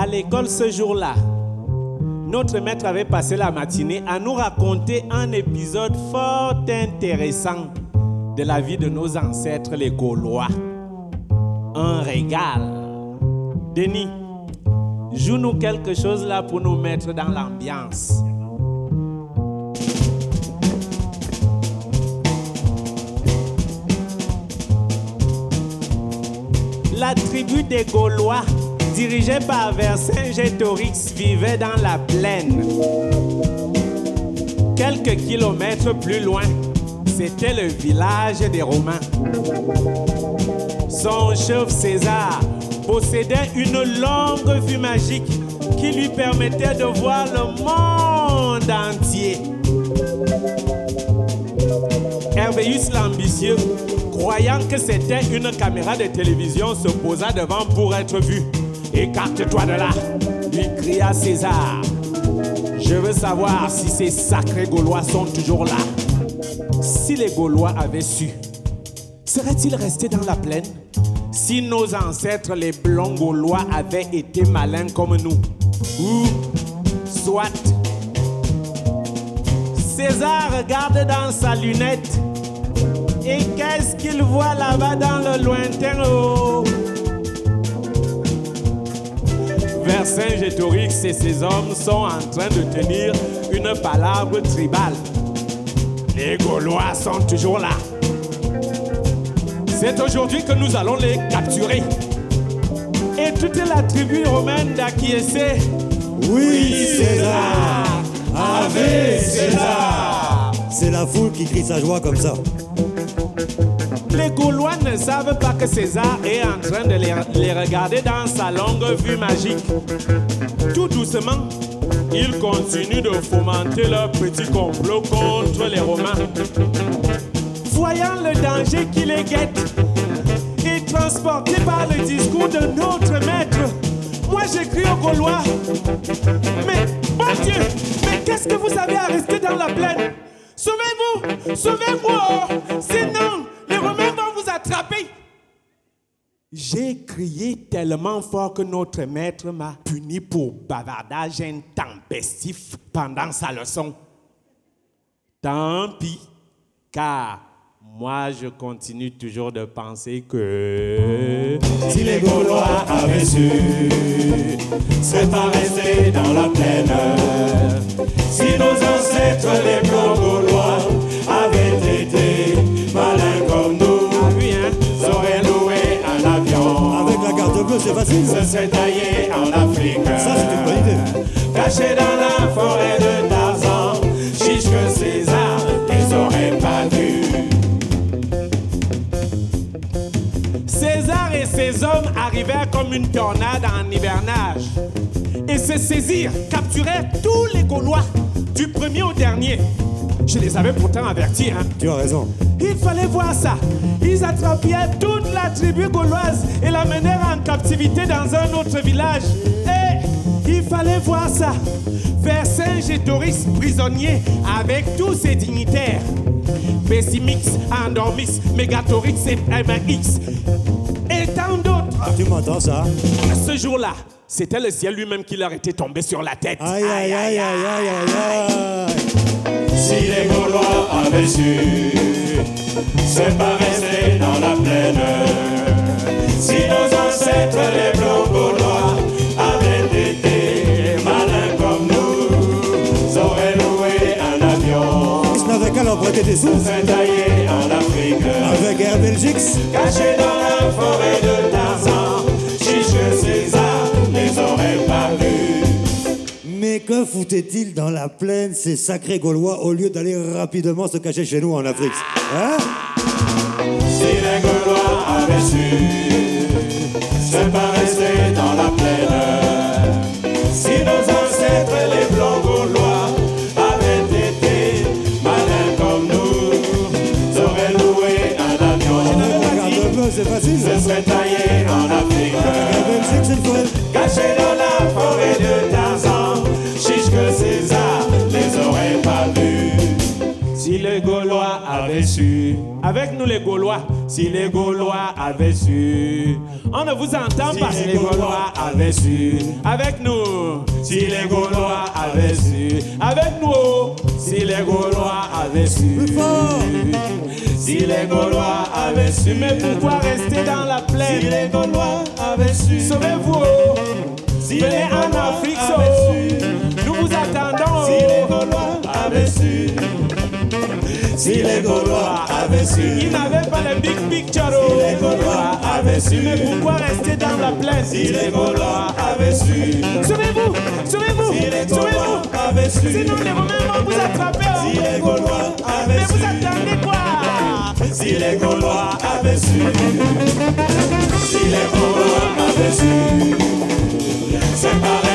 l'école ce jour-là, notre maître avait passé la matinée à nous raconter un épisode fort intéressant de la vie de nos ancêtres les Gaulois. Un régal. Denis, joue-nous quelque chose là pour nous mettre dans l'ambiance. La tribu des Gaulois, dirigée par Vercingétorix, vivait dans la plaine. Quelques kilomètres plus loin, c'était le village des Romains. Son chef César possédait une longue vue magique qui lui permettait de voir le monde entier. Hervéus l'ambitieux, croyant que c'était une caméra de télévision, se posa devant pour être vu. « Écarte-toi de là !» lui cria César. « Je veux savoir si ces sacrés Gaulois sont toujours là. » Si les Gaulois avaient su, seraient-ils restés dans la plaine? Si nos ancêtres, les Blancs Gaulois, avaient été malins comme nous? Ou, soit, César regarde dans sa lunette. Et qu'est-ce qu'il voit là-bas dans le lointain? Oh. Vercingétorix et ses hommes sont en train de tenir une palabre tribale. Les Gaulois sont toujours là. C'est aujourd'hui que nous allons les capturer. Et toute la tribu romaine d'acquiescer. Oui, César! Ave César! C'est la foule qui crie sa joie comme ça. Les Gaulois ne savent pas que César est en train de les regarder dans sa longue vue magique. Tout doucement, ils continuent de fomenter leur petit complot contre les Romains. Voyant le danger qui les guette et transportés par le discours de notre maître, moi j'écris aux Gaulois: mais bon Dieu, mais qu'est-ce que vous avez à rester dans la plaine? Sauvez-vous, sauvez-vous, sinon les Romains vont vous attraper. J'ai crié tellement fort que notre maître m'a puni pour bavardage intempestif pendant sa leçon. Tant pis, car moi je continue toujours de penser que si les Gaulois avaient su, seraient pas restés dans la plaine. Si nos ancêtres les Blancs Gaulois avaient été malins comme nous, ils auraient loué un avion. Avec la carte bleue, c'est facile. Se seraient taillés en Afrique. Ça, c'est une bonne idée. Cachés dans la forêt de Tarzan, chiche que César les aurait pas vus. César et ses hommes arrivèrent comme une tornade en hivernage et se saisirent, capturèrent tous les Gaulois, du premier au dernier. Je les avais pourtant avertis, hein. Tu as raison. Il fallait voir ça. Ils attrapèrent toute la tribu gauloise et la menèrent en captivité dans un autre village. Et il fallait voir ça. Vercingétorix prisonnier avec tous ses dignitaires. Pessimix, Endormix, Mégatorix et MX. Et tant d'autres. Tu m'entends ça? Ce jour-là, c'était le ciel lui-même qui leur était tombé sur la tête. Aïe, aïe, aïe, aïe, aïe, aïe, aïe. Si les Gaulois avaient su, c'est pas resté dans la plaine. Si nos ancêtres les Blancs Gaulois avaient été malins comme nous, ils auraient loué un avion. Ils n'avaient qu'à l'emprunter des sous. Se seraient taillés en Afrique. Avec Air Belgique. Cachés dans la forêt de Tarzan, chiche que César les aurait pas vus. Mais que foutaient-ils dans la plaine, ces sacrés Gaulois, au lieu d'aller rapidement se cacher chez nous en Afrique? Hein? Si les Gaulois avaient su, c'est pas resté dans la plaine. Si nos ancêtres les Blancs Gaulois avaient été malins comme nous, ils auraient loué un avion. C'est facile. Se seraient taillés en Afrique. Air Belgique, c'est le fun. Cachés dans la forêt de Tarzan, chiche que César les aurait pas vus. Si si les Gaulois avaient su. Avec nous les Gaulois, si les Gaulois avaient su. On ne vous entend pas si les Gaulois avaient su. Avec nous, si les Gaulois avaient su. Avec nous, si les Gaulois avaient su. Si les Gaulois avaient su. Mais pourquoi rester dans la plaine? Si les Gaulois avaient su. Sauvez-vous. Si venez les en Gaulois Afrique, avaient su. nous vous attendons. Si les Gaulois avaient su. Si les Gaulois avaient su. Ils n'avaient pas le big picture. Si les Gaulois avaient su. Mais pourquoi rester dans la plaine? Si les Gaulois avaient su. Sauvez-vous, sauvez-vous, Si les Gaulois avaient su. sinon les Romains vont vous attraper. Si les Gaulois avaient Mais su. vous attendez quoi? Si les Gaulois avaient su. Si les Gaulois avaient su. C'est pareil.